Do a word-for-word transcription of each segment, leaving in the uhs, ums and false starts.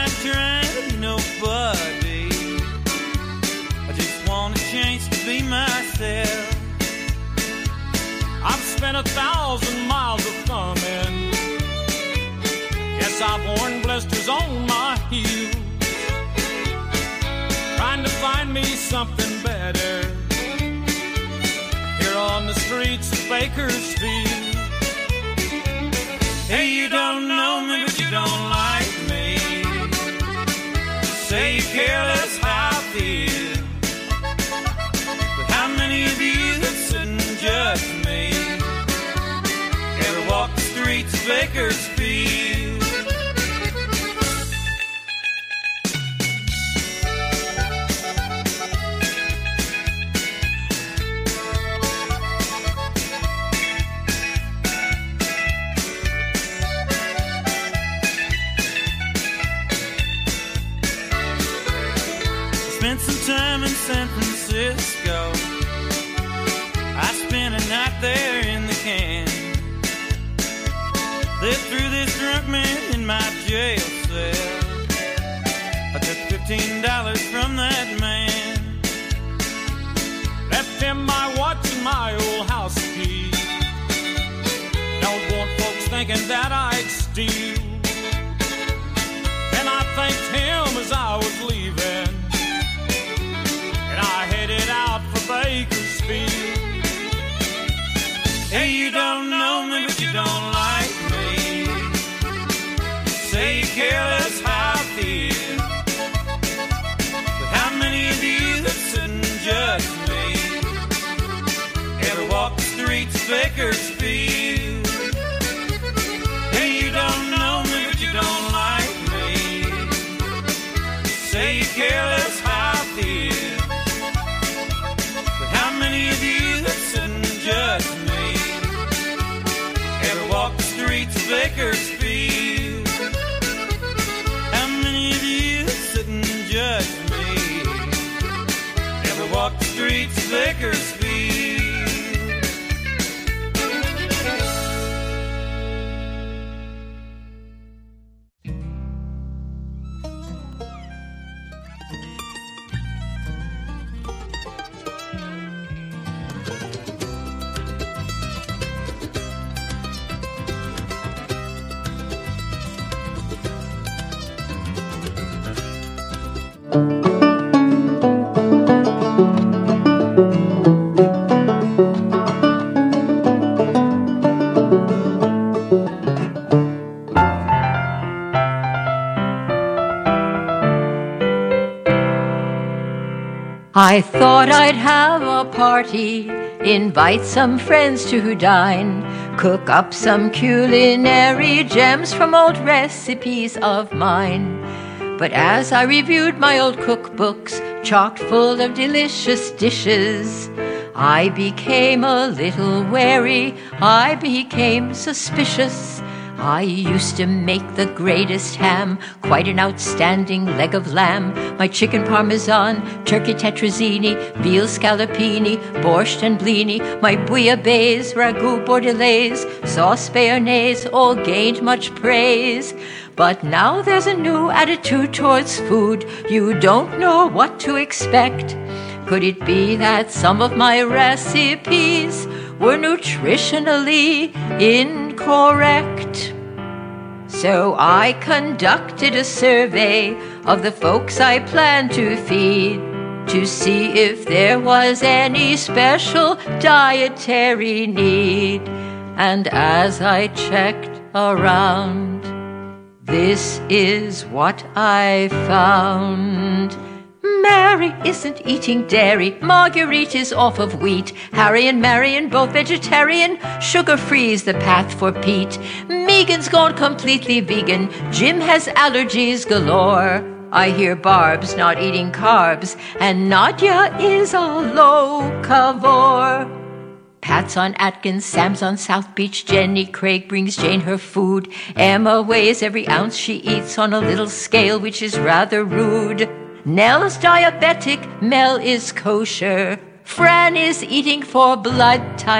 like trying nobody. I just want a chance to be myself. I've spent a thousand miles of thumbing. Yes, I've worn blisters on my heels, trying to find me something better here on the streets of Bakersfield. Hey, you don't know me, but you don't like me. Say you care less how I feel, but how many of you that sit and judge me ever walk the streets of Bakersfield? Spent some time in San Francisco. I spent a night there in the can. Lived through this drunk man in my jail cell. I took fifteen dollars from that man, left him my watch and my old house key. Don't want folks thinking that I'd steal. And I thanked him as I was leaving, and I headed out for Bakersfield. Hey, you don't know me, but you don't like me. Say you care less how I feel, but how many of you that sit and judge me ever walk the streets of Bakersfield? Hey, you don't know me, but you don't like me. Say you care less how I feel, but how many of you that sit and judge me ever walk the streets of Bakersfield? How many of you that sit and judge me ever walk the streets of Bakersfield? I thought I'd have a party, invite some friends to dine, cook up some culinary gems from old recipes of mine. But as I reviewed my old cookbooks, chock full of delicious dishes, I became a little wary, I became suspicious. I used to make the greatest ham, quite an outstanding leg of lamb, my chicken parmesan, turkey tetrazzini, veal scallopini, borscht and blini, my bouillabaisse, ragout bordelaise, sauce béarnaise, all gained much praise. But now there's a new attitude towards food, you don't know what to expect. Could it be that some of my recipes were nutritionally incorrect? So I conducted a survey of the folks I planned to feed, to see if there was any special dietary need. And as I checked around, this is what I found. Mary isn't eating dairy, Marguerite is off of wheat, Harry and Marion both vegetarian, sugar-free's the path for Pete. Megan's gone completely vegan, Jim has allergies galore. I hear Barb's not eating carbs, and Nadia is a locavore. Pat's on Atkins, Sam's on South Beach, Jenny Craig brings Jane her food, Emma weighs every ounce she eats on a little scale, which is rather rude. Nell's diabetic, Mel is kosher, Fran is eating for blood type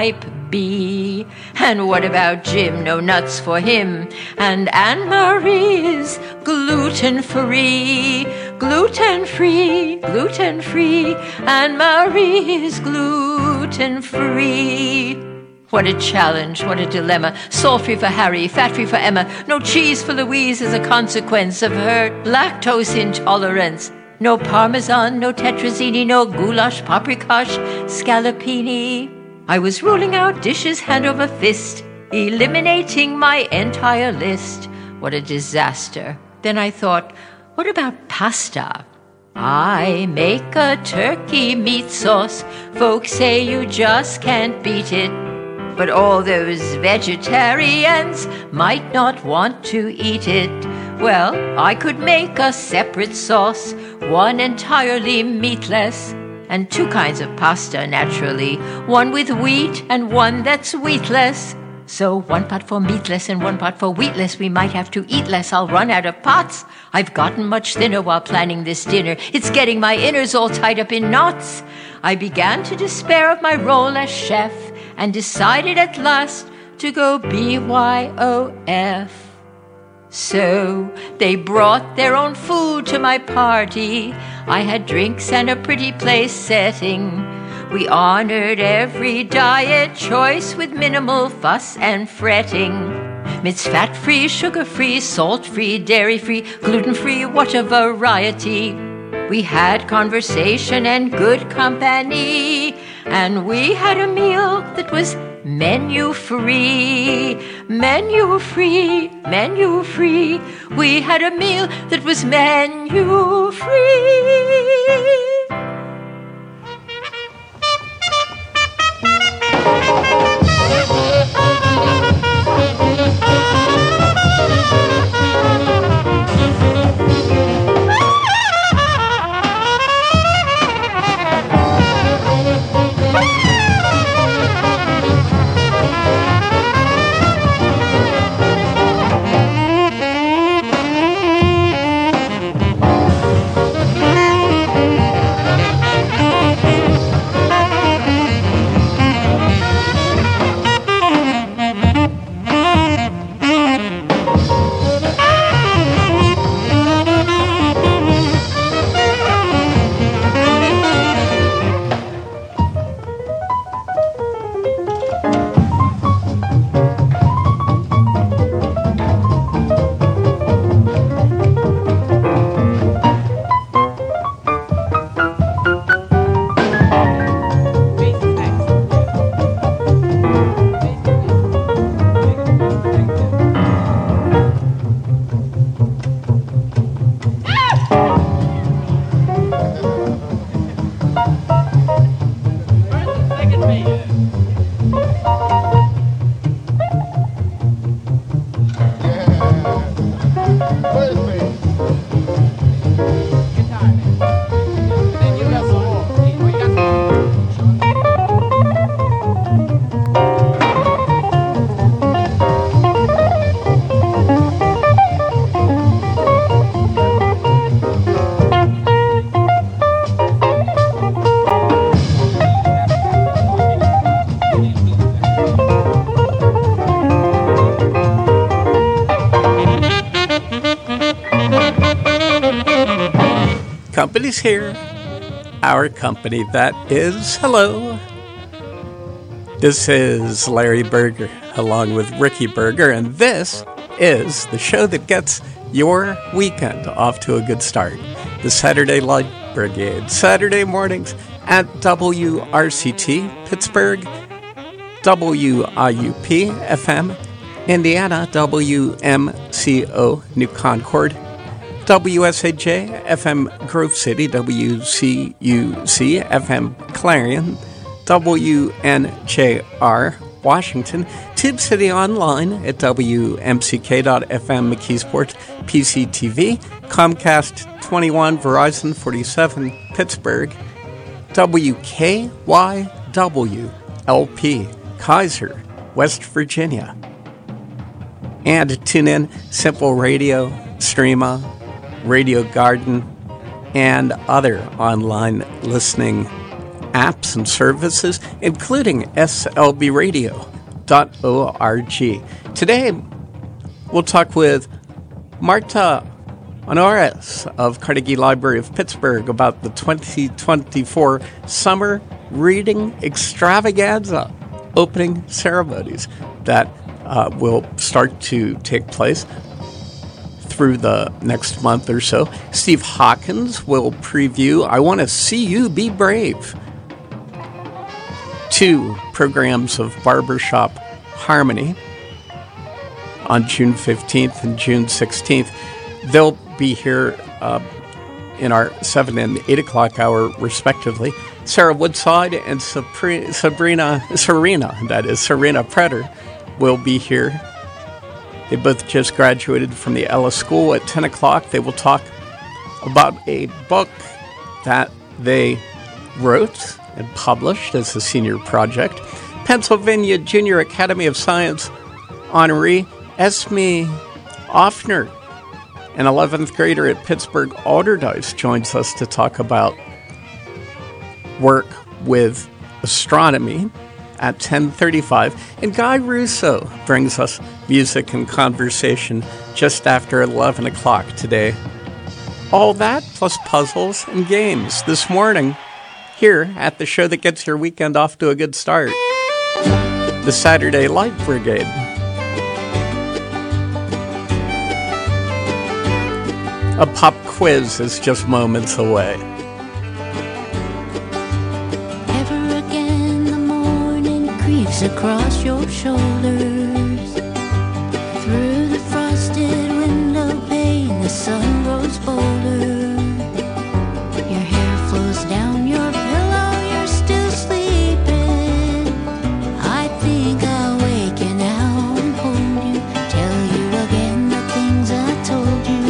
be. And what about Jim? No nuts for him. And Anne-Marie is gluten-free, gluten-free, gluten-free. Anne-Marie is gluten-free. What a challenge, what a dilemma. Salt-free for Harry, fat-free for Emma. No cheese for Louise as a consequence of her lactose intolerance. No parmesan, no tetrazzini, no goulash, paprikash, scallopini. I was ruling out dishes hand over fist, eliminating my entire list. What a disaster. Then I thought, what about pasta? I make a turkey meat sauce. Folks say you just can't beat it. But all those vegetarians might not want to eat it. Well, I could make a separate sauce, one entirely meatless, and two kinds of pasta, naturally, one with wheat and one that's wheatless. So one pot for meatless and one pot for wheatless. We might have to eat less. I'll run out of pots. I've gotten much thinner while planning this dinner. It's getting my innards all tied up in knots. I began to despair of my role as chef and decided at last to go B Y O F. So they brought their own food to my party. I had drinks and a pretty place setting. We honored every diet choice with minimal fuss and fretting. Midst fat-free, sugar-free, salt-free, dairy-free, gluten-free, what a variety. We had conversation and good company, and we had a meal that was menu-free, menu-free, menu-free. We had a meal that was menu-free. Company's here. Our company, that is. Hello. This is Larry Berger, along with Ricky Berger, and this is the show that gets your weekend off to a good start. The Saturday Light Brigade, Saturday mornings at W R C T, Pittsburgh, W I U P F M, Indiana, W M C O, New Concord, W S A J F M Grove City, W C U C F M Clarion, W N J R Washington, Tube City Online at W M C K dot F M McKeesport, P C T V, Comcast twenty-one, Verizon forty-seven, Pittsburgh, W K Y W L P, Kaiser, West Virginia. And tune in, Simple Radio, Streama, Radio Garden, and other online listening apps and services, including S L B radio dot org. Today, we'll talk with Marta Honores of Carnegie Library of Pittsburgh about the twenty twenty-four Summer Reading Extravaganza opening ceremonies that uh, will start to take place through the next month or so. Steve Hawkins will preview I Want to See You Be Brave, two programs of Barbershop Harmony on June fifteenth and June sixteenth. They'll be here uh, in our seven and eight o'clock hour, respectively. Sarah Woodside and Sapri- Sabrina, Serena, that is, Serena Pretter, will be here. They both just graduated from the Ellis School. At ten o'clock, they will talk about a book that they wrote and published as a senior project. Pennsylvania Junior Academy of Science honoree Esme Offner, an eleventh grader at Pittsburgh Alderdice, joins us to talk about work with astronomy at ten thirty-five. And Guy Russo brings us music and conversation just after eleven o'clock today. All that plus puzzles and games this morning here at the show that gets your weekend off to a good start, the Saturday Light Brigade. A pop quiz is just moments away. Ever again the morning creeps across your shoulders. Through the frosted window pane the sun grows bolder. Your hair flows down your pillow, you're still sleeping. I think I'll wake you now and hold you, tell you again the things I told you.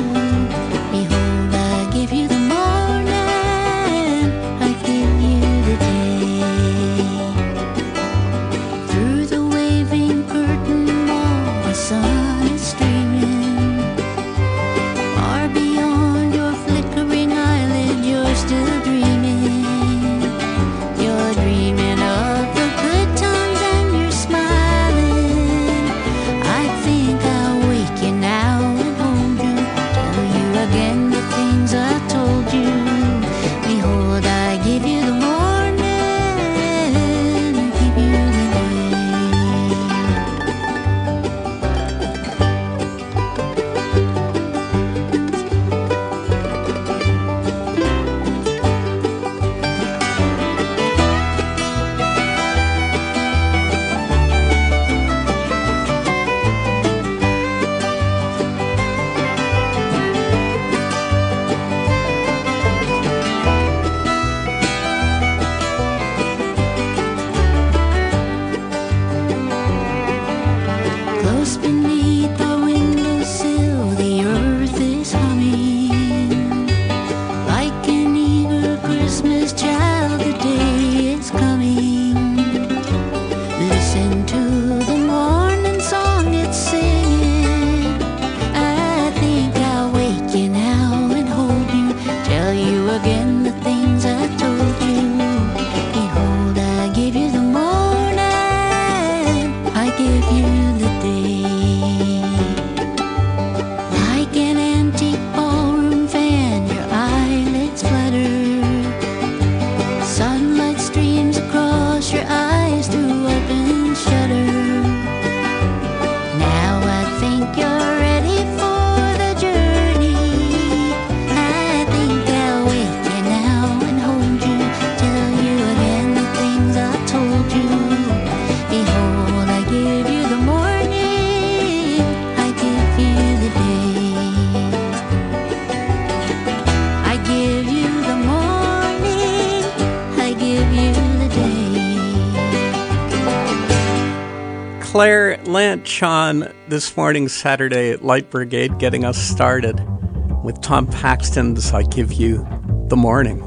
Claire Lynch on this morning's Saturday Light Brigade, getting us started with Tom Paxton's I Give You the Morning.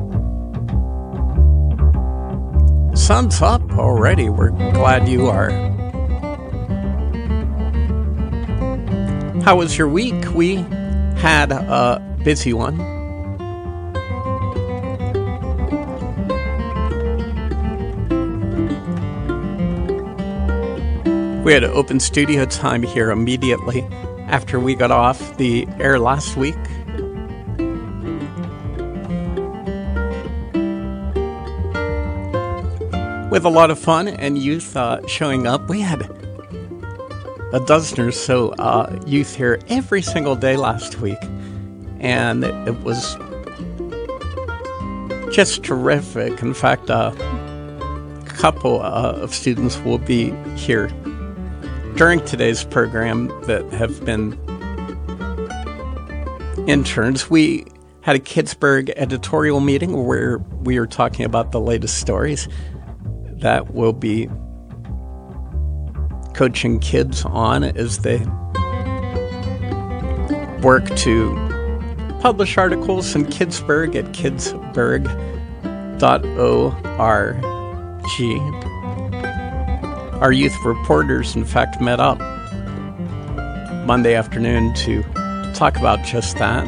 Sun's up already. We're glad you are. How was your week? We had a busy one. We had open studio time here immediately after we got off the air last week. With a lot of fun and youth uh, showing up. We had a dozen or so uh, youth here every single day last week. And it was just terrific. In fact, uh, a couple uh, of students will be here during today's program that have been interns. We had a Kidsburg editorial meeting where we were talking about the latest stories that will be coaching kids on as they work to publish articles in Kidsburg at kidsburg dot org. Our youth reporters, in fact, met up Monday afternoon to talk about just that.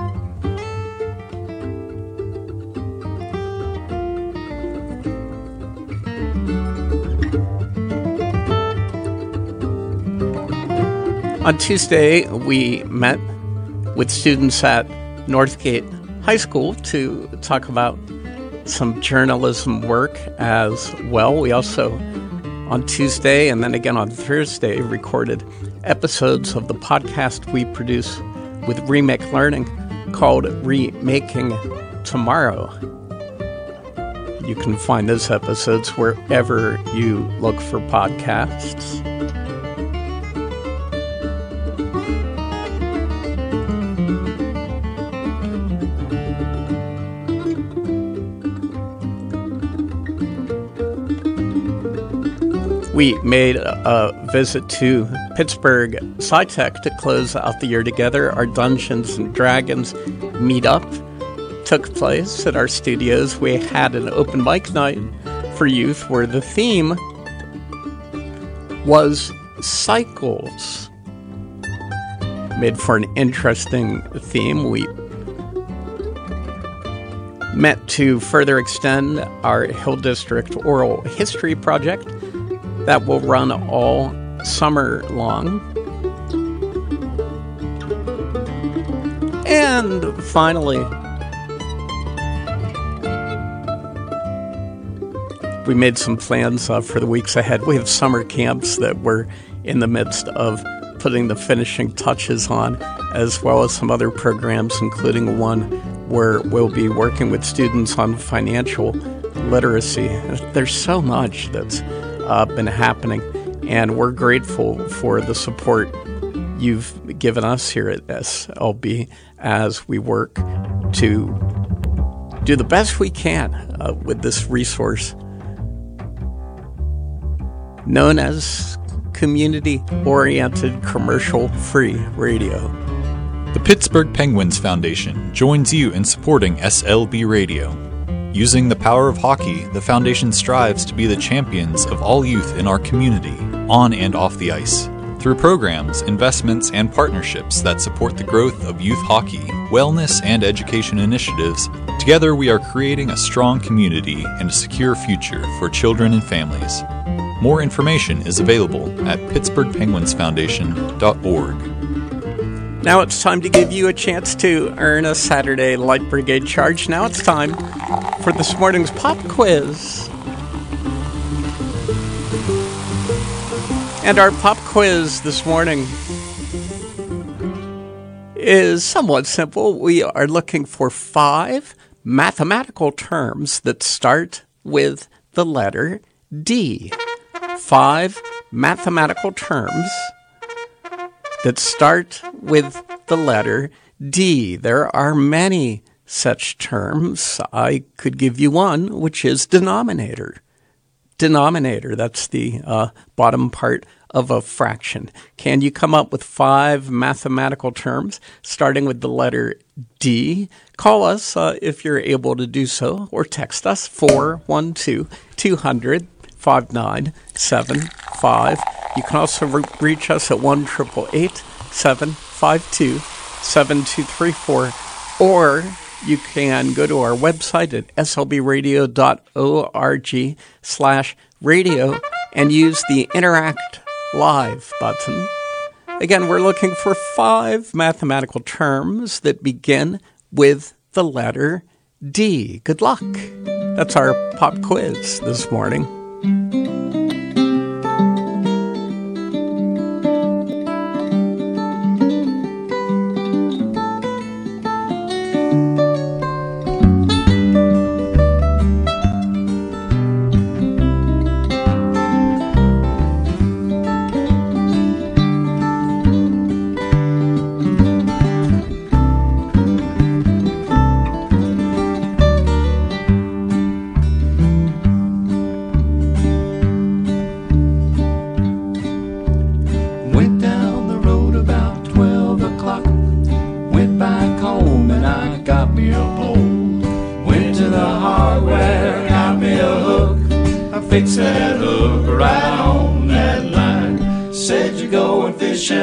On Tuesday, we met with students at Northgate High School to talk about some journalism work as well. We also, on Tuesday and then again on Thursday, recorded episodes of the podcast we produce with Remake Learning called Remaking Tomorrow. You can find those episodes wherever you look for podcasts. We made a visit to Pittsburgh SciTech to close out the year together. Our Dungeons and Dragons meetup took place at our studios. We had an open mic night for youth where the theme was cycles. Made for an interesting theme. We met to further extend our Hill District Oral History Project that will run all summer long. And finally, we made some plans uh, for the weeks ahead. We have summer camps that we're in the midst of putting the finishing touches on, as well as some other programs, including one where we'll be working with students on financial literacy. There's so much that's Uh, been happening, and we're grateful for the support you've given us here at S L B as we work to do the best we can uh, with this resource known as community-oriented commercial-free radio. The Pittsburgh Penguins Foundation joins you in supporting S L B Radio. Using the power of hockey, the Foundation strives to be the champions of all youth in our community, on and off the ice. Through programs, investments, and partnerships that support the growth of youth hockey, wellness, and education initiatives, together we are creating a strong community and a secure future for children and families. More information is available at pittsburgh penguins foundation dot org. Now it's time to give you a chance to earn a Saturday Light Brigade charge. Now it's time for this morning's pop quiz. And our pop quiz this morning is somewhat simple. We are looking for five mathematical terms that start with the letter D. Five mathematical terms that start with the letter D. There are many such terms. I could give you one, which is denominator. Denominator, that's the uh, bottom part of a fraction. Can you come up with five mathematical terms starting with the letter D? Call us uh, if you're able to do so, or text us four one two, two hundred, five nine seven five. You can also re- reach us at one eight eight eight, seven five two, seven two three four, or you can go to our website at slbradio dot org slash radio and use the Interact live button. Again, we're looking for five mathematical terms that begin with the letter D. Good luck. That's our pop quiz this morning. Fix that hook right on that line. Said you're going fishing,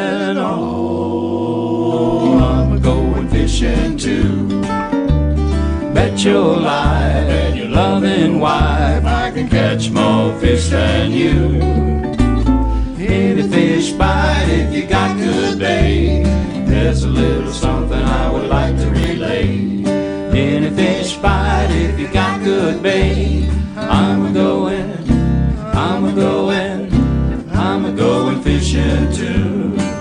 oh, I'm going fishing too. Bet your life and your loving wife I can catch more fish than you. Any fish bite if you got good bait. There's a little something I would like to relay. Any fish bite if you got good bait. I'm a-going, I'm a-going, I'm a-going fishing too.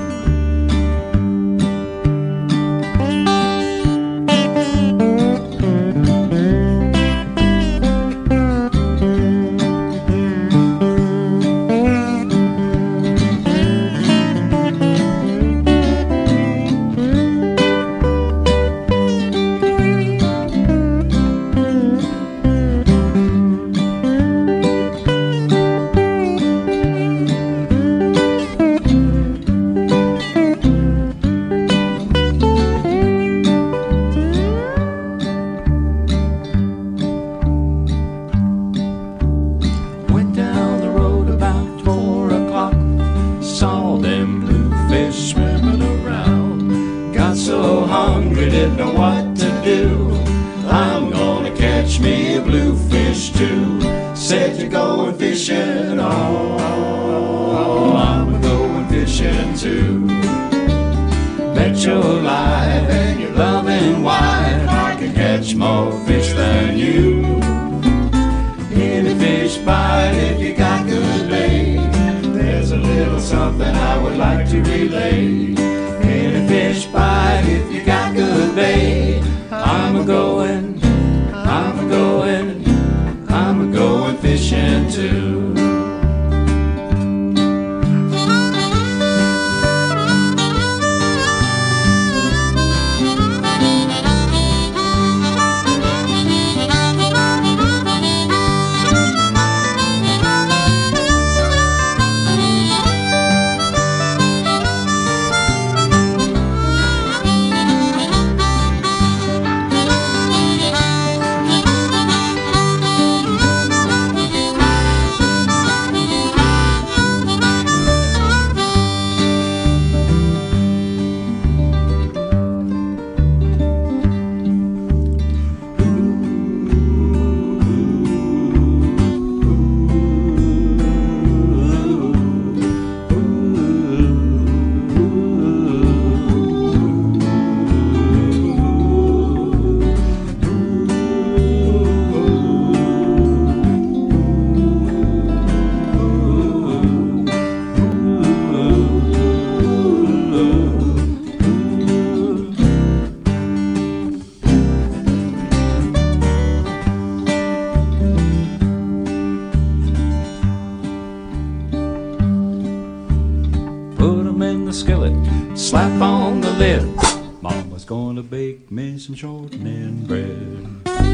Some shortening bread.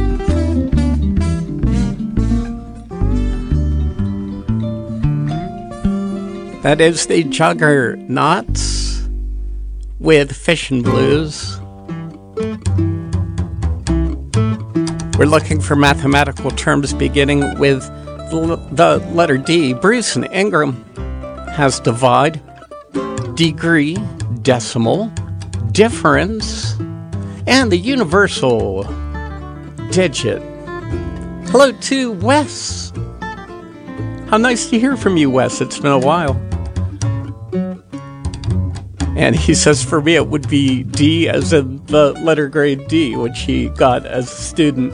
That is the Juggernauts with Fishin' Blues. We're looking for mathematical terms beginning with the letter D. Bruce and Ingram has divide, degree, decimal, difference, and the universal digit. Hello to Wes. How nice to hear from you, Wes. It's been a while. And he says, for me, it would be D as in the letter grade D, which he got as a student.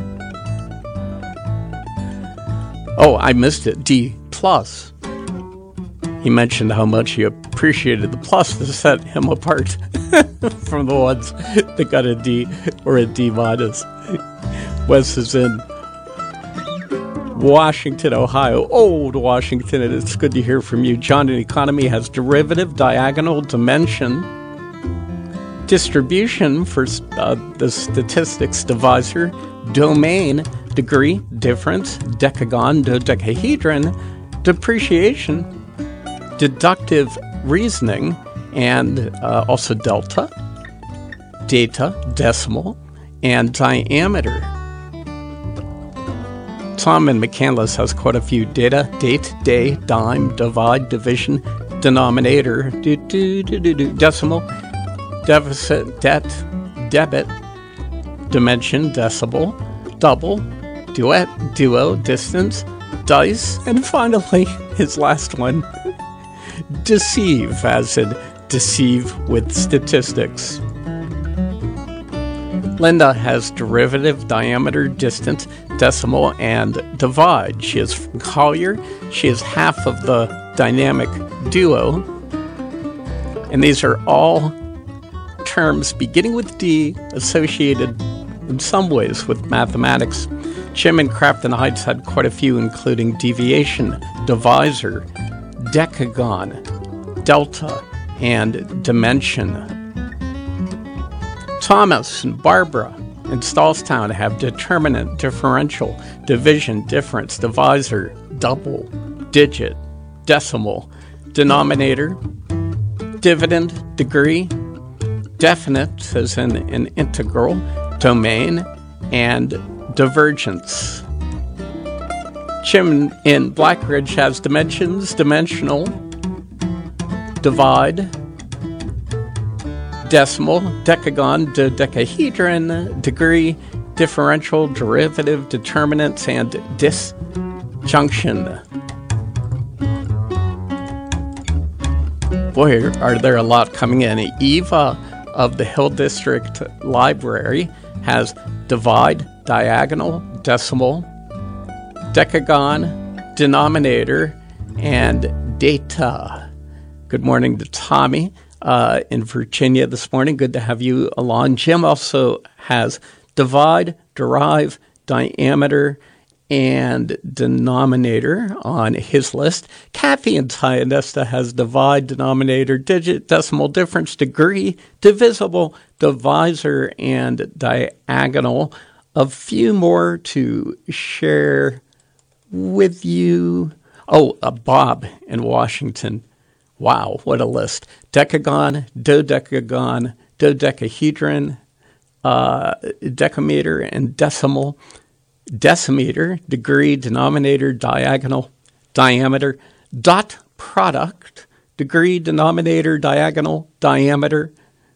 Oh, I missed it. D plus. He mentioned how much he appreciated the plus to set him apart from the ones that got a D or a D minus. Wes is in Washington, Ohio. Old Washington, and it's good to hear from you. John, an economy has derivative, diagonal, dimension, distribution for uh, the statistics divisor, domain, degree, difference, decagon, dodecahedron, depreciation, deductive reasoning, and uh, also delta, data, decimal, and diameter. Tom in McCandless has quite a few: data, date, day, dime, divide, division, denominator, do, do, do, do, do, decimal, deficit, debt, debit, dimension, decibel, double, duet, duo, distance, dice, and finally, his last one, deceive, as in deceive with statistics. Linda has derivative, diameter, distance, decimal, and divide. She is from Collier. She is half of the dynamic duo. And these are all terms beginning with D, associated in some ways with mathematics. Jim in Crafton Heights had quite a few, including deviation, divisor, decagon, delta, and dimension. Thomas and Barbara in Stallstown have determinant, differential, division, difference, divisor, double, digit, decimal, denominator, dividend, degree, definite, as in an integral, domain, and divergence. Jim in Blackridge has dimensions, dimensional, divide, decimal, decagon, dodecahedron, degree, differential, derivative, determinants, and disjunction. Boy, are there a lot coming in. Eva of the Hill District Library has divide, diagonal, decimal, decagon, denominator, and data. Good morning to Tommy uh, in Virginia this morning. Good to have you along. Jim also has divide, derive, diameter, and denominator on his list. Kathy in Tionesta has divide, denominator, digit, decimal, difference, degree, divisible, divisor, and diagonal. A few more to share with you. Oh, uh, Bob in Washington. Wow, what a list. Decagon, dodecagon, dodecahedron, uh, decameter, and decimal. Decimeter, degree, denominator, diagonal, diameter, dot product, degree, denominator, diagonal, diameter,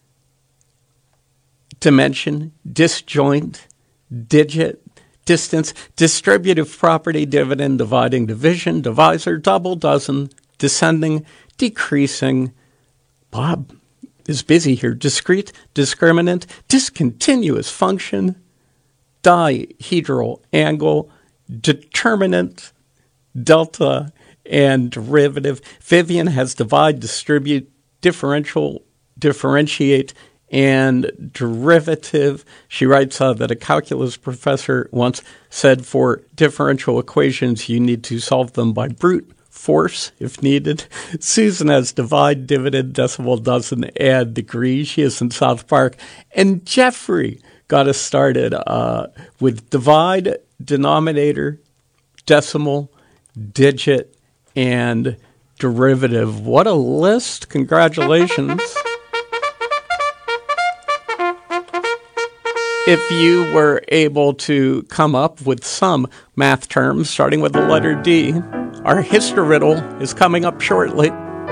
dimension, disjoint, digit, distance, distributive property, dividend, dividing, division, divisor, double, dozen, descending, decreasing. Bob is busy here. Discrete, discriminant, discontinuous function, dihedral angle, determinant, delta, and derivative. Vivian has divide, distribute, differential, differentiate, and derivative. She writes uh, that a calculus professor once said for differential equations, you need to solve them by brute force if needed. Susan has divide, dividend, decimal, dozen, and degree. She is in South Park. And Jeffrey got us started uh, with divide, denominator, decimal, digit, and derivative. What a list. Congratulations. If you were able to come up with some math terms starting with the letter D, our history riddle is coming up shortly.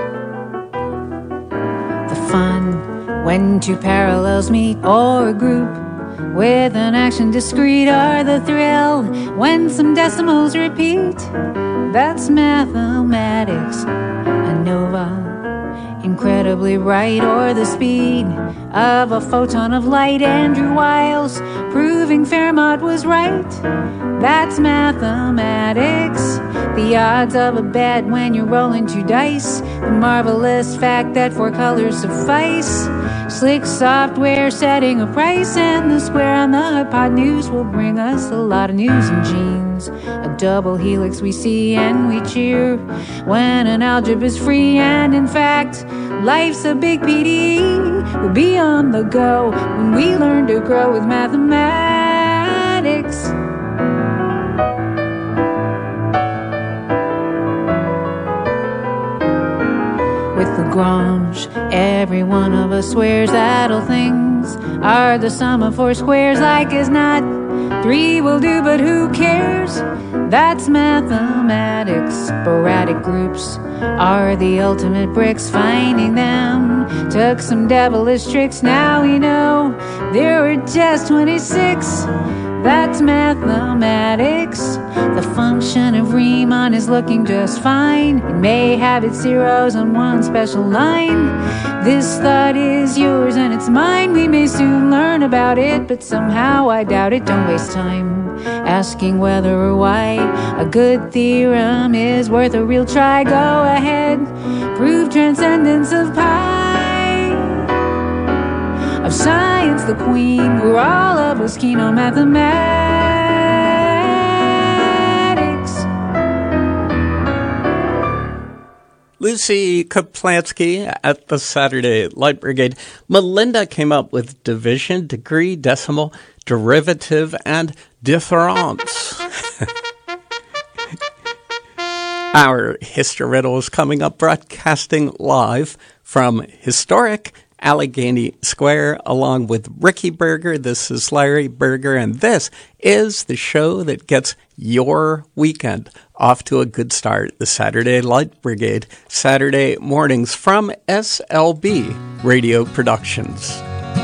The fun when two parallels meet or a group with an action discrete, or the thrill when some decimals repeat. That's mathematics. ANOVA in incredibly bright, or the speed of a photon of light. Andrew Wiles proving Fermat was right. That's mathematics. The odds of a bet when you're rolling two dice. The marvelous fact that four colors suffice. Slick software setting a price, and the square on the hypotenuse will bring us a lot of news and genes. A double helix we see and we cheer when an algebra is free. And in fact, life's a big P D E. We'll be on the go when we learn to grow with mathematics. With Lagrange, every one of us swears that all things are the sum of four squares. Like as not, three will do, but who cares? That's mathematics. Sporadic groups are the ultimate bricks. Finding them took some devilish tricks. Now we know there were just twenty-six. That's mathematics. The function of Riemann is looking just fine. It may have its zeros on one special line. This thought is yours and it's mine. We may soon learn about it, but somehow I doubt it. Don't waste time asking whether or why. A good theorem is worth a real try. Go ahead, prove transcendence of pi. Of science the queen, we're all of us keen on mathematics. Lucy Kaplansky at the Saturday Light Brigade. Melinda came up with division, degree, decimal, derivative, and difference. Our History Riddle is coming up, broadcasting live from historic Allegheny Square, along with Ricky Berger. This is Larry Berger, and this is the show that gets your weekend off to a good start. The Saturday Light Brigade, Saturday mornings from S L B Radio Productions.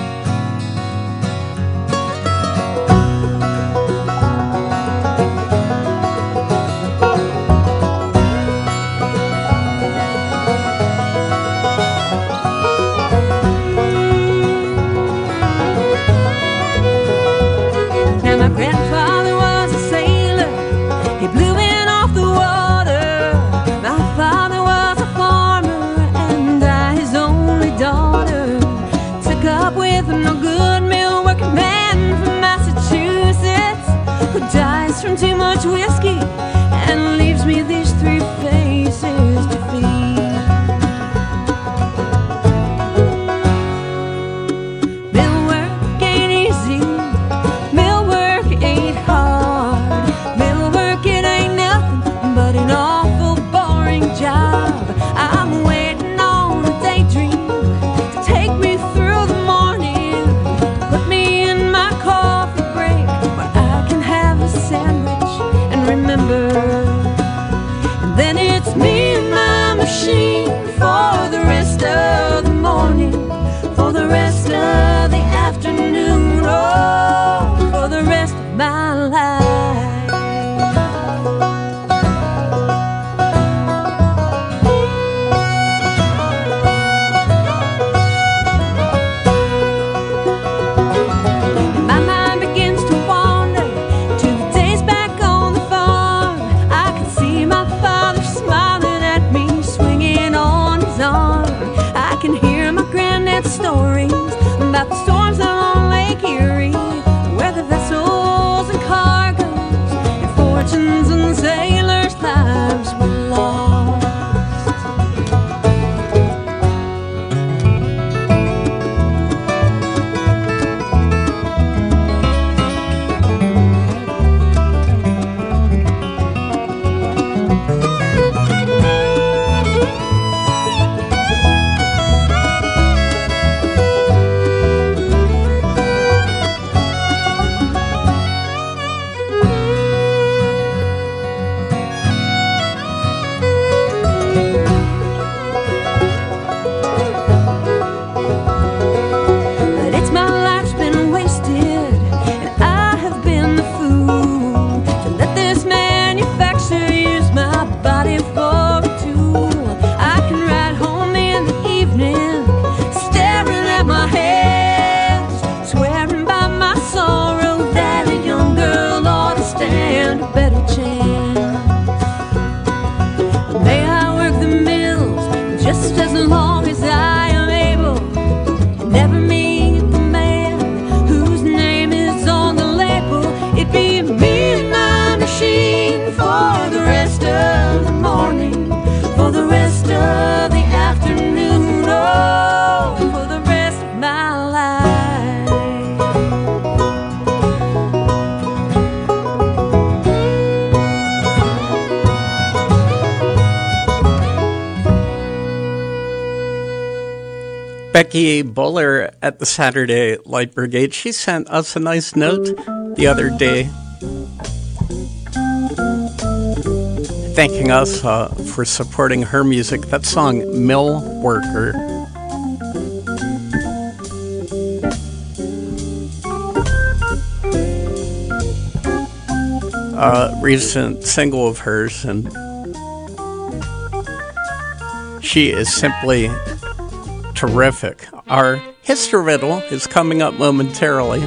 From too much whiskey and leaves me these three faces to feed. Mill work ain't easy, mill work ain't hard. Mill work, it ain't nothing but an awful boring job. I'm waiting on a daydream to take me through the morning, put me in my coffee break where I can have a sandwich and remember. And then it's me and my machine for the rest of the morning, for the rest of the afternoon, oh, for the rest of my life. Stories about the storms on Lake Erie, where the vessels and cargoes Becky Buller at the Saturday Light Brigade, she sent us a nice note the other day thanking us uh, for supporting her music. That song, Mill Worker. A recent single of hers, and she is simply terrific. Our history riddle is coming up momentarily.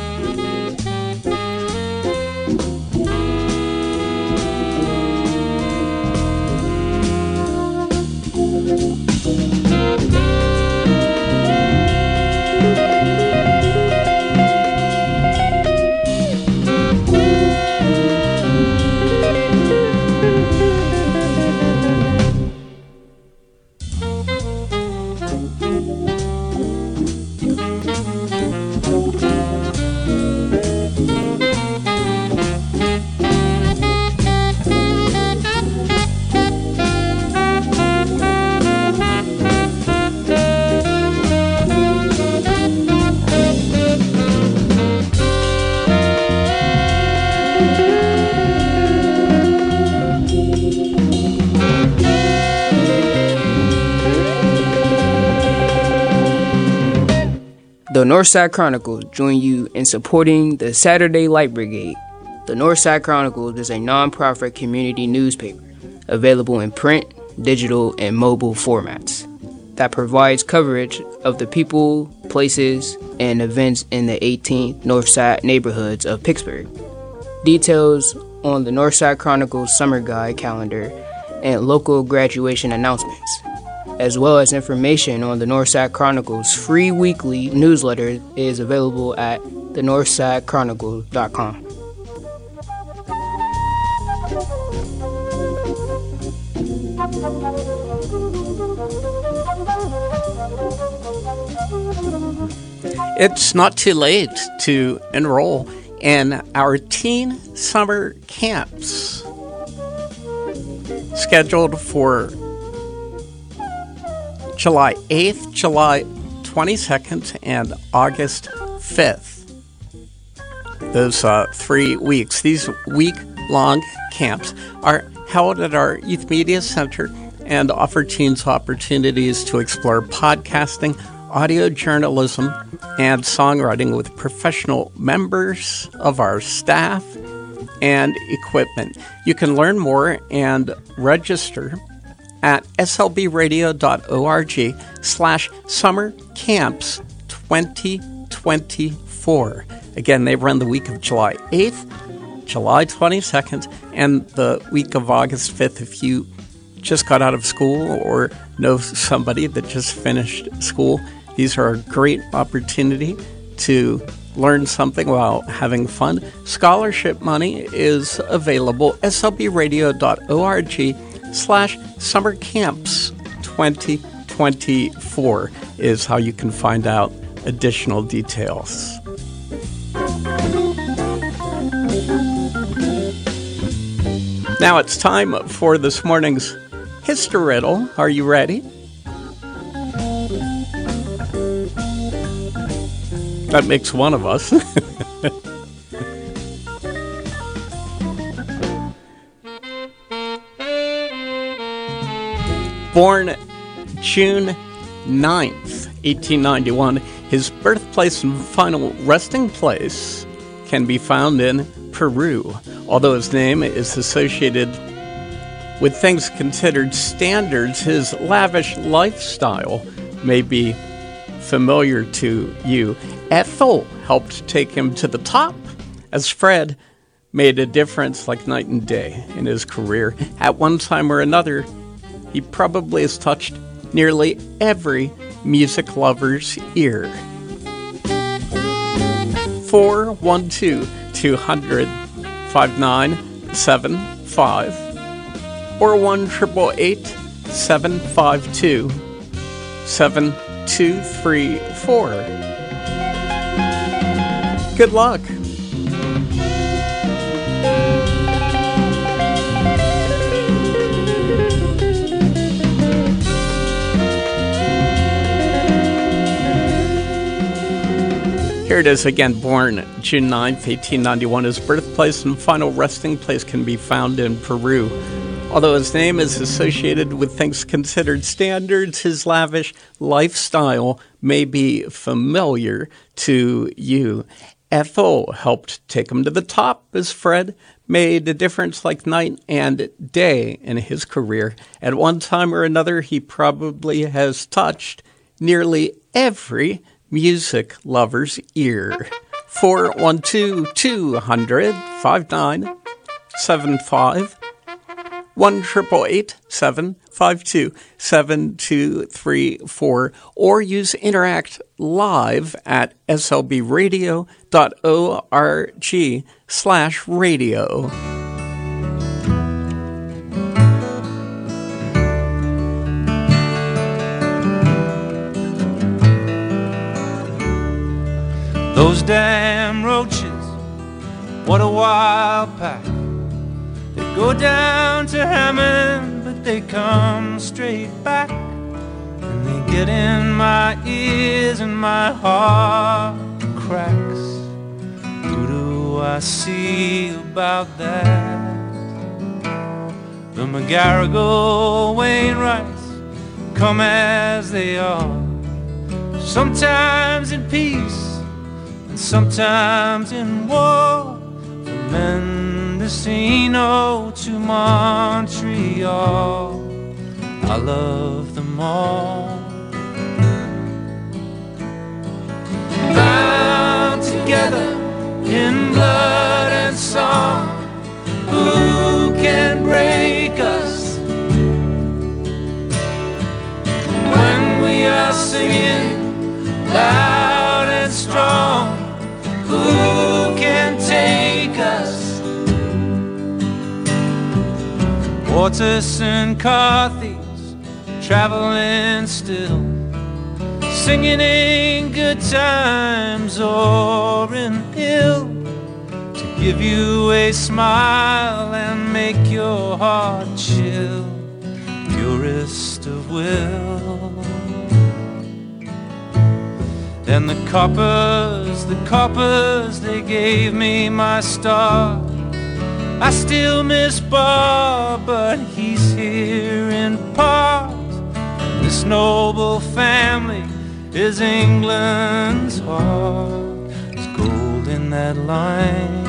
The Northside Chronicles join you in supporting the Saturday Light Brigade. The Northside Chronicles is a non-profit community newspaper available in print, digital, and mobile formats that provides coverage of the people, places, and events in the eighteenth Northside neighborhoods of Pittsburgh. Details on the Northside Chronicles Summer Guide calendar and local graduation announcements, as well as information on the Northside Chronicles free weekly newsletter, is available at the northside chronicles dot com. It's not too late to enroll in our teen summer camps scheduled for July eighth, July twenty-second, and August fifth. Those uh, three weeks. These week-long camps are held at our Youth Media Center and offer teens opportunities to explore podcasting, audio journalism, and songwriting with professional members of our staff and equipment. You can learn more and register at slbradio.org slash summer camps 2024. Again, they run the week of July eighth, July twenty-second, and the week of August fifth. If you just got out of school or know somebody that just finished school, these are a great opportunity to learn something while having fun. Scholarship money is available. slbradio.org slash summer camps 2024 is how you can find out additional details. Now it's time for this morning's History Riddle. Are you ready? That makes one of us. Born June ninth, eighteen ninety-one, his birthplace and final resting place can be found in Peru, although his name is associated with things considered standards. His lavish lifestyle may be familiar to you. Ethel helped take him to the top, as Fred made a difference like night and day in his career. At one time or another, he probably has touched nearly every music lover's ear. four one two, two hundred, five nine seven five or one eight eight eight, seven five two, seven two three four. Good luck. Byrd is again born June ninth, eighteen ninety-one. His birthplace and final resting place can be found in Peru. Although his name is associated with things considered standards, his lavish lifestyle may be familiar to you. Ethel helped take him to the top as Fred made a difference like night and day in his career. At one time or another, he probably has touched nearly every music lover's ear. four one two, two hundred, five nine seven five, one eight eight eight, seven five two, seven two three four, or use Interact Live at slbradio dot org slash radio. Those damn roaches, what a wild pack. They go down to Hammond, but they come straight back. And they get in my ears and my heart cracks. Who do I see about that? The McGarrigle Wainwrights come as they are, sometimes in peace and sometimes in war, from Mendocino to Montreal. I love them all. Bound together in blood and song, who can break us when we are singing loud and strong? Who can take us? Waters and Carthy's traveling still, singing in good times or in ill, to give you a smile and make your heart chill, purest of will. And the coppers, the coppers, they gave me my star. I still miss Bob, but he's here in part. This noble family is England's heart. There's gold in that line.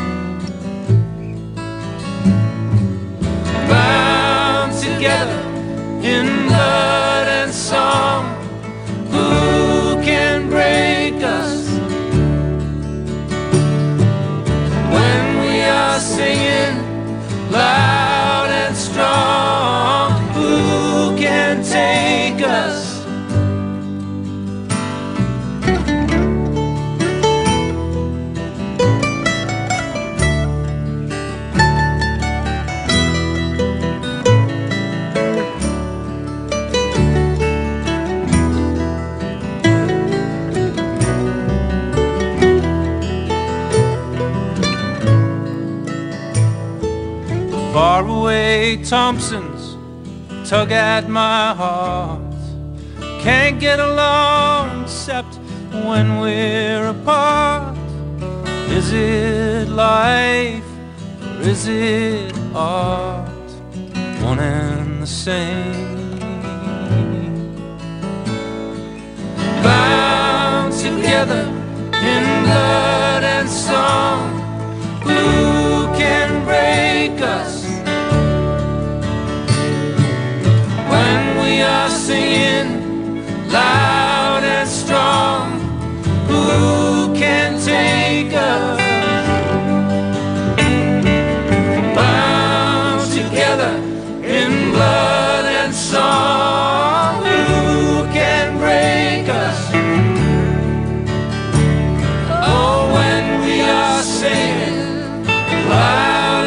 Bound together in blood and song, who can break us when we are singing loud and strong? Who can take us? Faraway Thompsons tug at my heart. Can't get along except when we're apart. Is it life or is it art? One and the same. Bound together in blood and song, who can break us when we are singing loud and strong? Who can take us? Bound together in blood and song, who can break us? Oh, when we are singing loud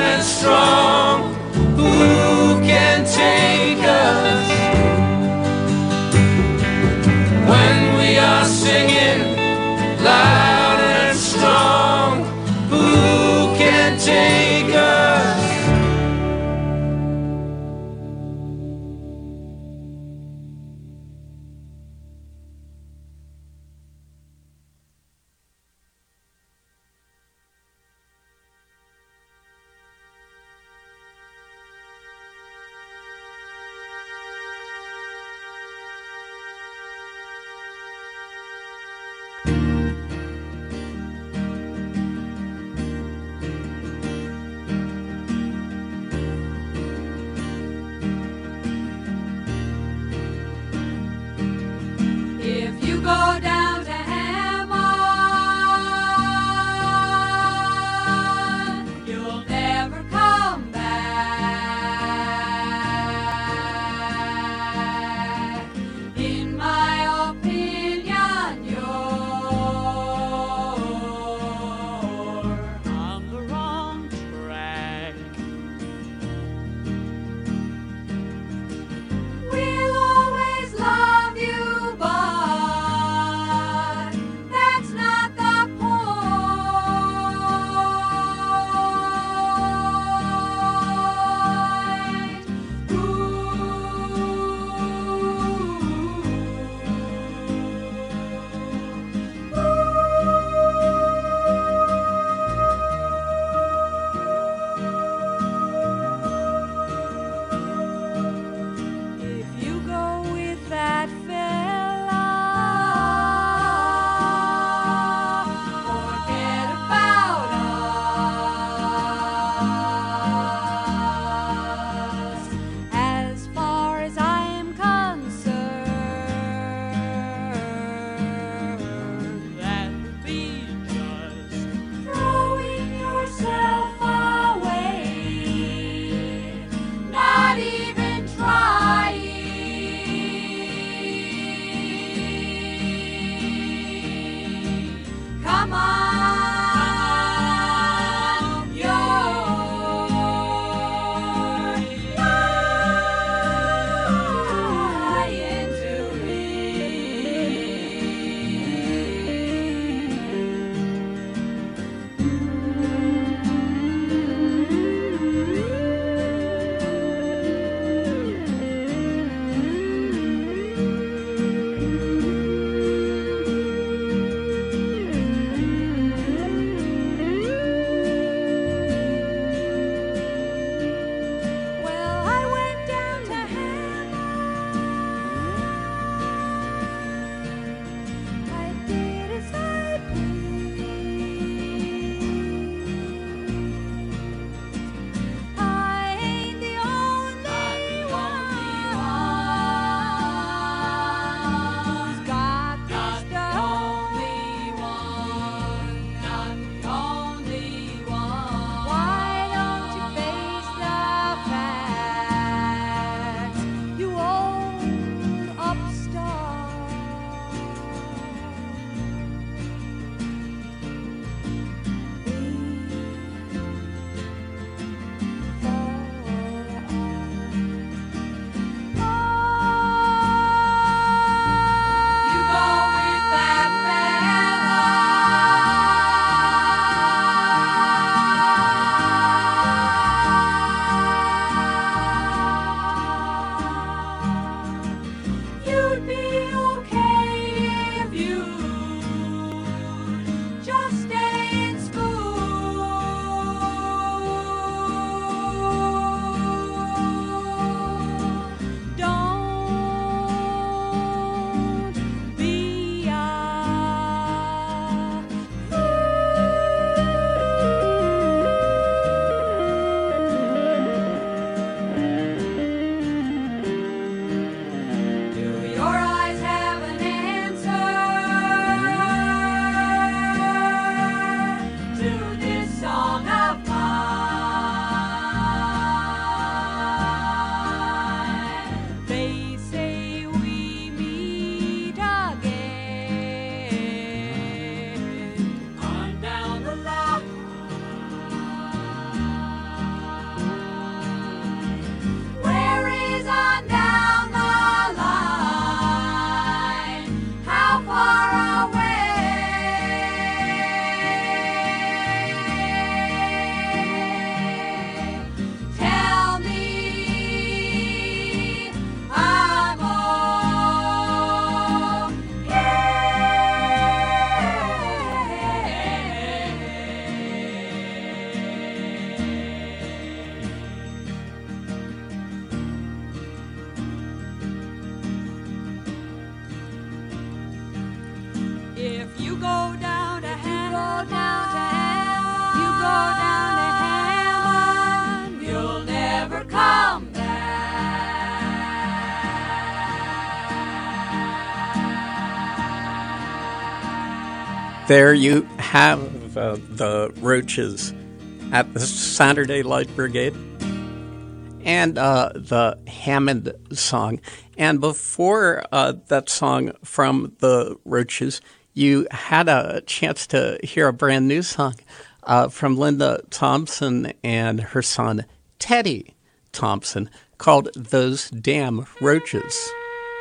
There you have uh, the Roaches at the Saturday Light Brigade and uh, the Hammond song. And before uh, that song from the Roaches, you had a chance to hear a brand new song uh, from Linda Thompson and her son Teddy Thompson called Those Damn Roaches.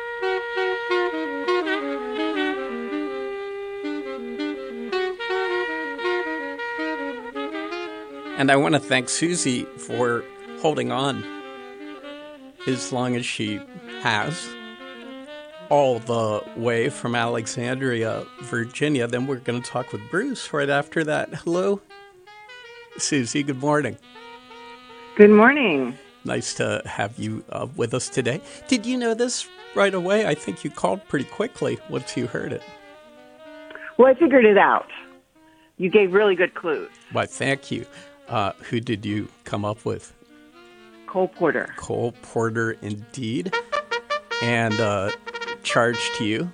And I want to thank Susie for holding on as long as she has, all the way from Alexandria, Virginia. Then we're going to talk with Bruce right after that. Hello, Susie. Good morning. Good morning. Nice to have you uh, with us today. Did you know this right away? I think you called pretty quickly once you heard it. Well, I figured it out. You gave really good clues. Why, thank you. Uh, who did you come up with? Cole Porter. Cole Porter, indeed. And uh, Charge to You.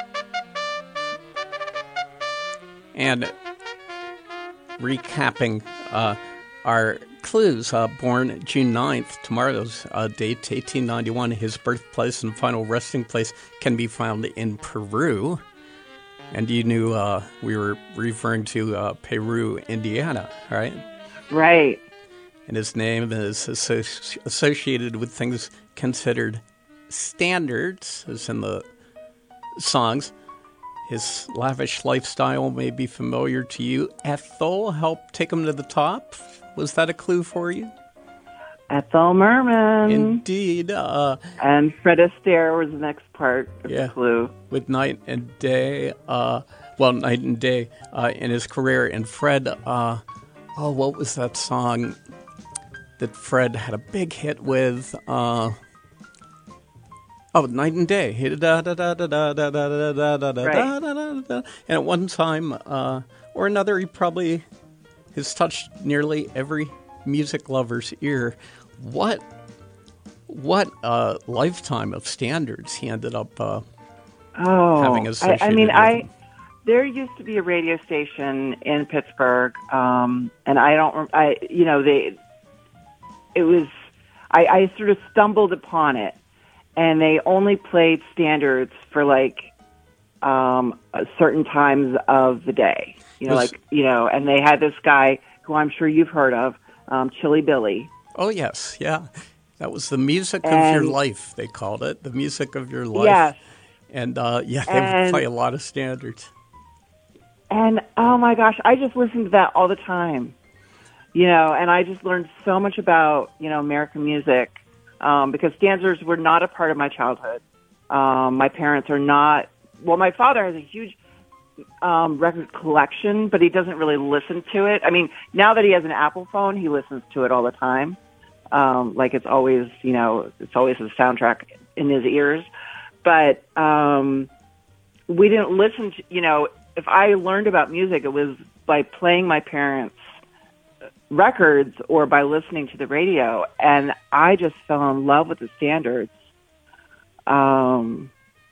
And recapping uh, our clues, uh, born June ninth, tomorrow's uh, date, eighteen ninety-one, his birthplace and final resting place can be found in Peru. And you knew uh, we were referring to uh, Peru, Indiana, right? Right. And his name is associ- associated with things considered standards, as in the songs. His lavish lifestyle may be familiar to you. Ethel helped take him to the top. Was that a clue for you? Ethel Merman. Indeed. Uh, and Fred Astaire was the next part of yeah, the clue. With Night and Day. Uh, well, Night and Day uh, in his career. And Fred... Uh, Oh, what was that song that Fred had a big hit with? Uh, oh, Night and Day. And at one time uh, or another, he probably has touched nearly every music lover's ear. What what a lifetime of standards he ended up uh, oh, having associated I, I mean, with I. him. There used to be a radio station in Pittsburgh, um, and I don't, I, you know, they, it was, I, I sort of stumbled upon it, and they only played standards for like um, certain times of the day, you know, Was, like, you know, and they had this guy who I'm sure you've heard of, um, Chili Billy. Oh, yes, yeah. That was the music and, of your life, they called it, the music of your life. Yes. And, uh, yeah, they and, would play a lot of standards. And, oh my gosh, I just listened to that all the time, you know, and I just learned so much about, you know, American music, um, because standards were not a part of my childhood. Um, my parents are not, well, my father has a huge um, record collection, but he doesn't really listen to it. I mean, now that he has an Apple phone, he listens to it all the time. Um, like it's always, you know, it's always a soundtrack in his ears. But um, we didn't listen to, you know, if I learned about music, it was by playing my parents' records or by listening to the radio. And I just fell in love with the standards. Um,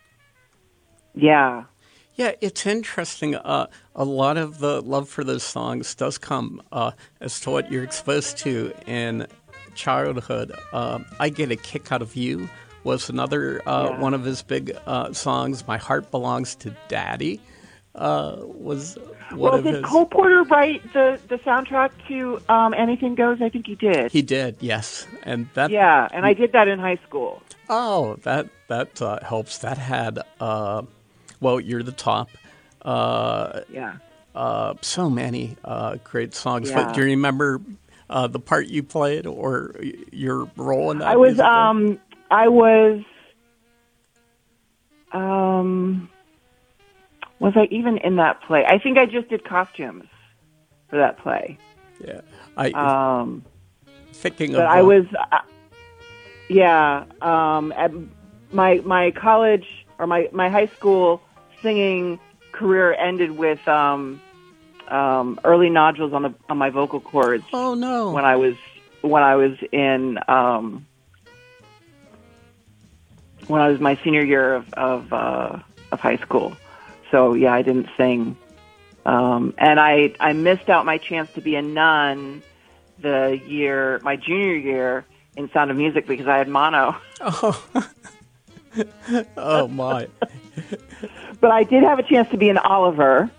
yeah. Yeah, it's interesting. Uh, a lot of the love for those songs does come uh, as to what you're exposed to in childhood. Uh, I Get a Kick Out of You was another uh, yeah. one of his big uh, songs. My Heart Belongs to Daddy uh, was one well, of did his. Cole Porter write the, the soundtrack to um, Anything Goes? I think he did. He did, yes. And that. Yeah, and I did that in high school. Oh, that that uh, helps. That had, uh, well, You're the Top. Uh, yeah. Uh, so many uh, great songs. Yeah. But do you remember uh, the part you played or your role in that? I was, musical? um, I was, um, was I even in that play? I think I just did costumes for that play. Yeah. I, um, thinking but of. I uh, was, uh, yeah, um, at my, my college or my, my high school singing career ended with, um, um, early nodules on the, on my vocal cords. Oh no. When I was, when I was in, um, when I was my senior year of, of, uh, of high school. So yeah, I didn't sing Um, and I, I missed out my chance to be a nun the year, my junior year in Sound of Music because I had mono. Oh, oh my. But I did have a chance to be an Oliver.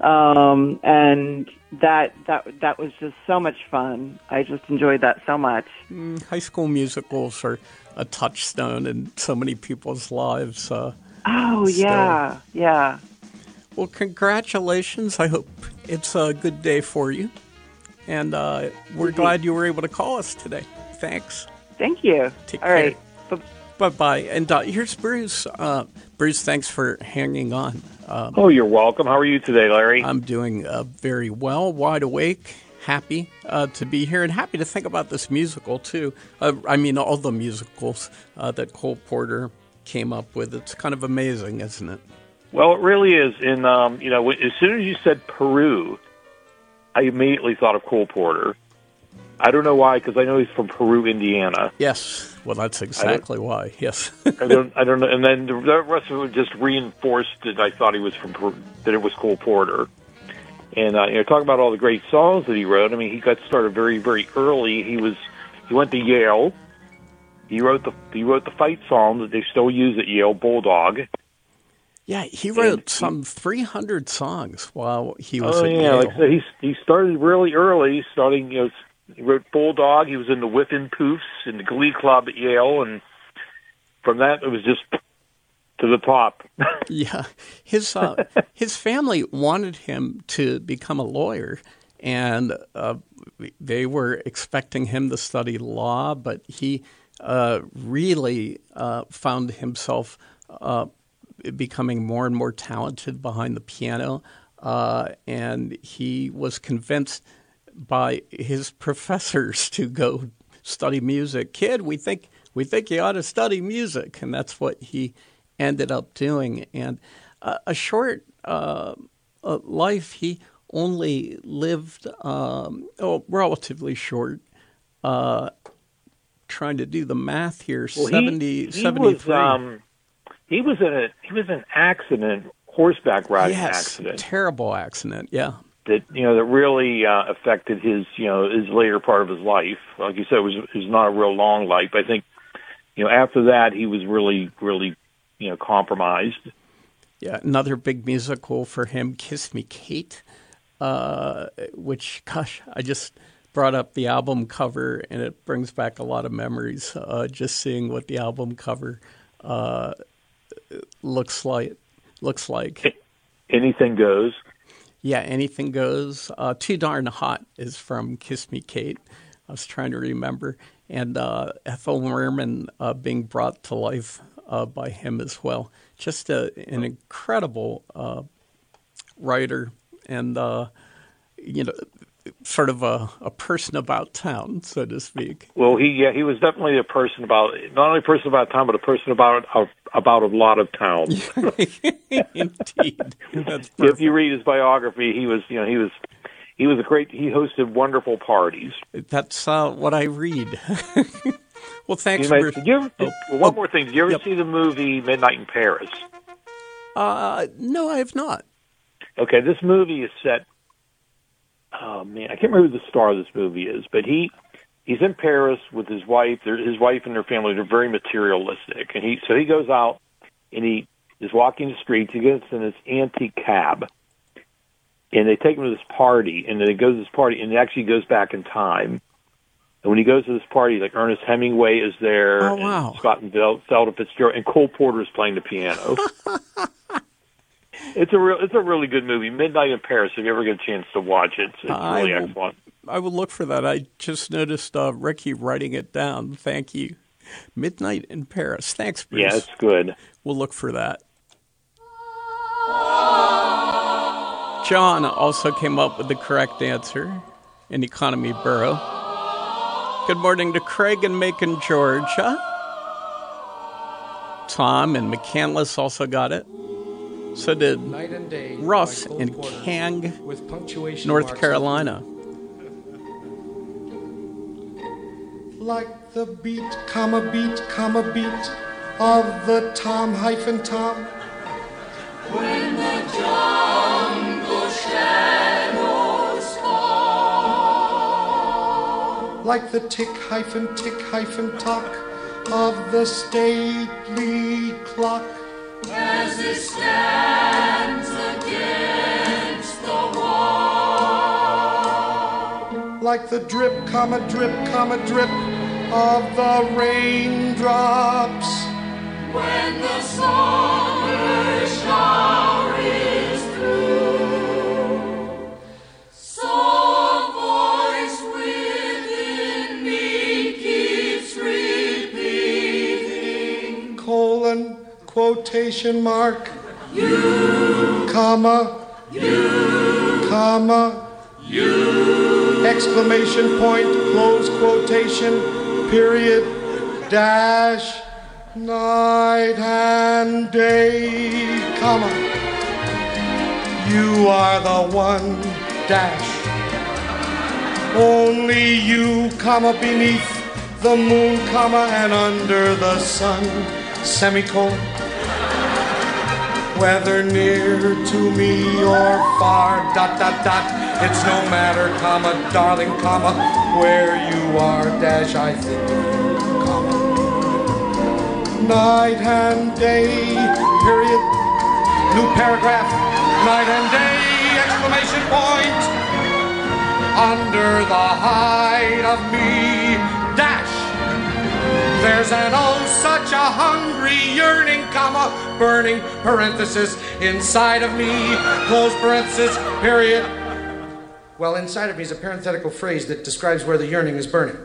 Um, and that, that, that was just so much fun. I just enjoyed that so much. Mm, high school musicals are a touchstone in so many people's lives. Uh, oh, yeah, still. yeah. Well, congratulations. I hope it's a good day for you. And uh, we're mm-hmm. glad you were able to call us today. Thanks. Thank you. Take All care. right. B- Bye-bye. And uh, here's Bruce. Uh, Bruce, thanks for hanging on. Um, oh, you're welcome. How are you today, Larry? I'm doing uh, very well, wide awake, happy uh, to be here, and happy to think about this musical, too. Uh, I mean, all the musicals uh, that Cole Porter came up with. It's kind of amazing, isn't it? Well, it really is. And, um, you know, as soon as you said Peru, I immediately thought of Cole Porter. I don't know why, because I know he's from Peru, Indiana. Yes. Well, that's exactly why. Yes. I don't. I don't know. And then the rest of it just reinforced that I thought he was from Peru, that it was Cole Porter. And uh, you know, talking about all the great songs that he wrote. I mean, he got started very, very early. He was. He went to Yale. He wrote the. He wrote the fight song that they still use at Yale, Bulldog. Yeah, he wrote and some three hundred songs while he was oh, at yeah, Yale. like I said, he he started really early, starting you know. He wrote Bulldog. He was in the Whiffin' Poofs in the Glee Club at Yale, and from that it was just to the top. Yeah, his uh, his family wanted him to become a lawyer, and uh, they were expecting him to study law, but he uh, really uh, found himself uh, becoming more and more talented behind the piano, uh, and he was convinced by his professors to go study music. Kid, we think we think you ought to study music, and that's what he ended up doing. And uh, a short uh, uh, life, he only lived, um, oh, relatively short. Uh, trying to do the math here, well, seventy, he, he seventy-three. Was, um, he was in a he was in an accident, horseback riding yes, accident. Terrible accident. Yeah. That you know that really uh, affected his you know his later part of his life. Like you said, it was it was not a real long life. I think you know after that he was really really you know compromised. Yeah, another big musical for him, "Kiss Me, Kate," uh, which gosh, I just brought up the album cover and it brings back a lot of memories. Uh, just seeing what the album cover uh, looks like. Looks like anything goes. Yeah, Anything Goes. Uh, Too Darn Hot is from Kiss Me, Kate. I was trying to remember. And uh, Ethel Merman uh, being brought to life uh, by him as well. Just a, an incredible uh, writer and, uh, you know, sort of a, a person about town, so to speak. Well, he yeah, he was definitely a person about, not only a person about town, but a person about a, about a lot of towns. Indeed. That's perfect. If you read his biography, he was, you know, he was, he was a great, he hosted wonderful parties. That's uh, what I read. Well, thanks. You might, for, did you ever, oh, did, one oh, more thing. Did you ever yep. see the movie Midnight in Paris? Uh, no, I have not. Okay, this movie is set, oh man, I can't remember who the star of this movie is, but he, he's in Paris with his wife. They're, his wife and their family, they're very materialistic. And he, so he goes out and he is walking the streets. He gets in this antique cab and they take him to this party, and then he goes to this party and he actually goes back in time. And when he goes to this party, like Ernest Hemingway is there, oh, wow. and Scott and Zelda Fitzgerald, and Cole Porter is playing the piano. It's a real, it's a really good movie, Midnight in Paris. If you ever get a chance to watch it, it's, it's I really will, excellent. I will look for that. I just noticed uh, Ricky writing it down. Thank you. Midnight in Paris. Thanks, Bruce. Yeah, it's good. We'll look for that. John also came up with the correct answer in Economy Borough. Good morning to Craig in Macon, Georgia. Tom in McCandless also got it. So did Night and Day Russ by Cole in Porter, Kang, with punctuation North marks. Carolina. Like the beat, comma beat, comma beat of the tom hyphen tom. When the jungle shadows like the tick hyphen tick hyphen tock of the stately clock. As it stands against the wall, like the drip, comma, drip, comma, drip of the raindrops. When the summer shower is through, some voice within me keeps repeating, colon, quotation mark, you, comma, you, comma, you, exclamation point, close quotation, period, dash, night and day, comma, you are the one, dash, only you, comma, beneath the moon, comma, and under the sun, semicolon. Whether near to me or far, dot, dot, dot, it's no matter, comma, darling, comma, where you are, dash, I think, comma. Night and day, period, new paragraph, night and day, exclamation point, under the hide of me, dash. There's an oh such a hungry yearning, comma, burning, parenthesis, inside of me, close parenthesis, period. Well, inside of me is a parenthetical phrase that describes where the yearning is burning.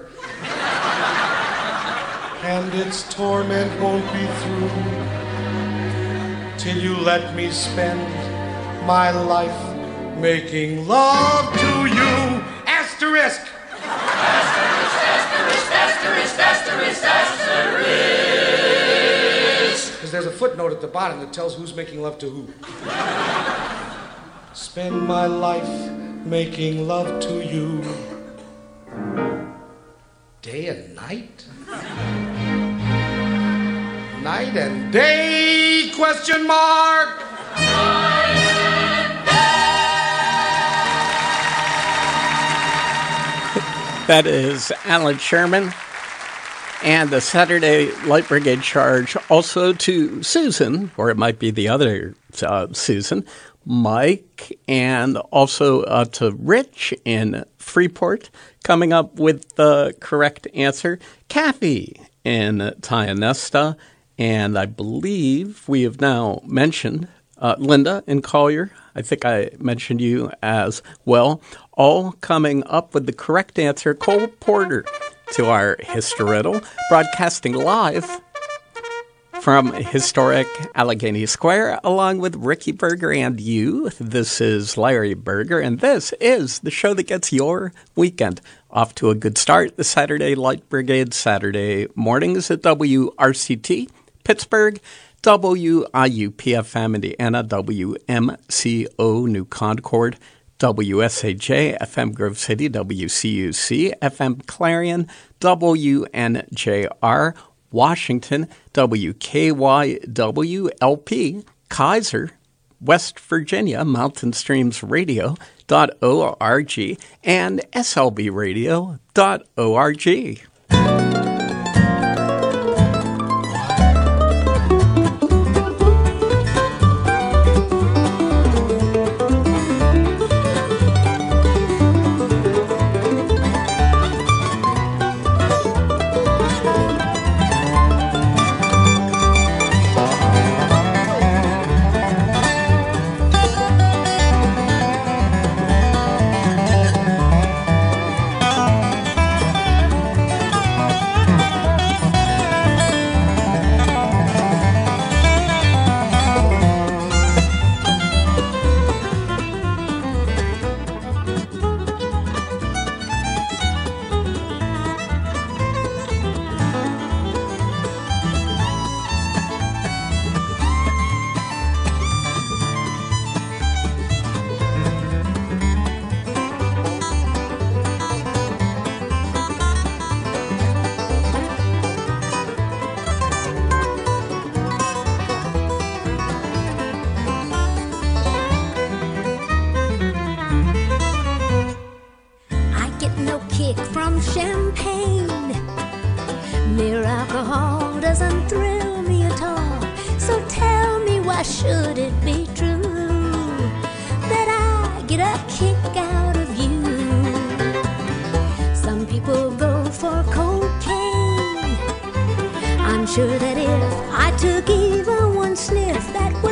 And its torment won't be through till you let me spend my life making love to you. Asterisk. asterisk, asterisk, asterisk, asterisk, asterisk. Because there's a footnote at the bottom that tells who's making love to who. Spend my life making love to you. Day and night? Night and day, question mark. That is Alan Sherman and the Saturday Light Brigade charge. Also to Susan, or it might be the other uh, Susan, Mike, and also uh, to Rich in Freeport, coming up with the correct answer. Kathy in Tionesta, and I believe we have now mentioned uh, Linda in Collier. I think I mentioned you as well. All coming up with the correct answer. Cole Porter to our Historiddle, broadcasting live from historic Allegheny Square, along with Ricky Berger and you. This is Larry Berger, and this is the show that gets your weekend off to a good start. The Saturday Light Brigade, Saturday mornings at W R C T, Pittsburgh, W I U P F M Indiana, W M C O New Concord, W S A J F M Grove City, W C U C F M Clarion, W N J R Washington, W K Y W L P Kaiser, West Virginia, Mountain Streams Radio dot org, and S L B radio dot org. alcohol doesn't thrill me at all. So tell me, why should it be true that I get a kick out of you? Some people go for cocaine. I'm sure that if I took even one sniff, that would